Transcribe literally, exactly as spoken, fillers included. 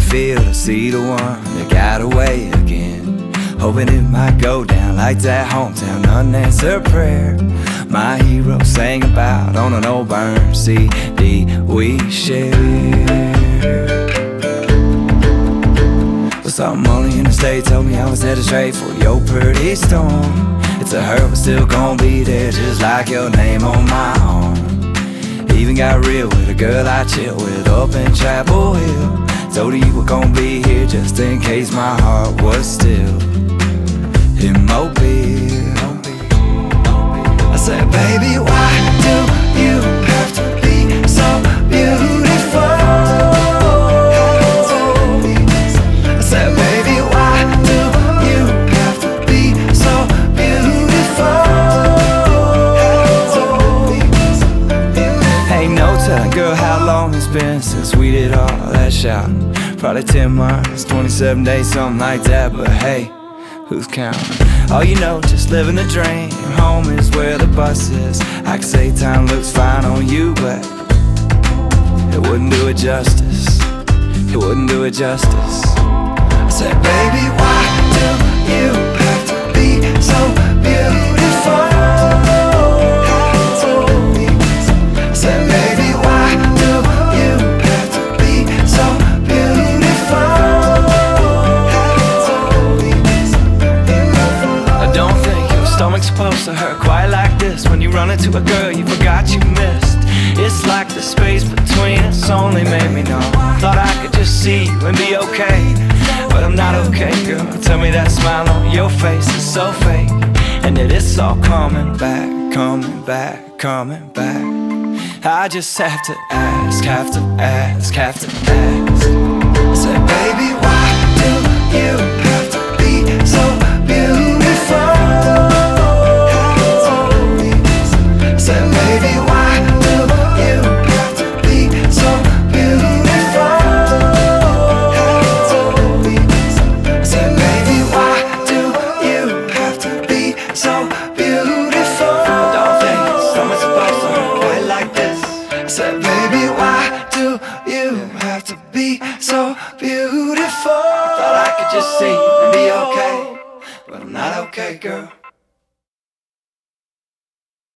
feel to see the one that got away again? Hoping it might go down like that hometown unanswered prayer my hero sang about on an old burned C D we shared. Well, something only in the state told me I was headed straight for your pretty storm. It's a hurt but still gon' be there, just like your name on my arm. Even got real with a girl I chill with up in Chapel Hill. Told her you were gon' be here just in case my heart was still in Mobile. I said, baby, why do you have to be so beautiful? I said, baby, why do you have to be so beautiful? Ain't no telling, girl, how long it's been since we did all that shouting. Probably ten months, twenty-seven days, something like that. But hey, who's counting? Oh, you know, just living the dream. Home is where the bus is. I could say time looks fine on you, but it wouldn't do it justice. It wouldn't do it justice. I said, baby, why do you have to be so beautiful? I said, baby, why do you have to be so beautiful? I don't think your stomach's supposed to hurt quite like this. When you run into a girl you forgot you missed. It's like the space between us only made me know. Thought I could just see you and be okay, but I'm not okay, girl. Tell me that smile on your face is so fake, and that it's all coming back, coming back, coming back. I just have to ask, have to ask, have to ask. I said, baby, why do you have to be so beautiful? I said, baby, why do you have to be so beautiful? I said, baby, why do you have to be so beautiful? Don't think someone's supposed to hurt quite like this. I said, baby, why do you have to be so beautiful? Thought I could just see you and be okay, but I'm not okay, girl.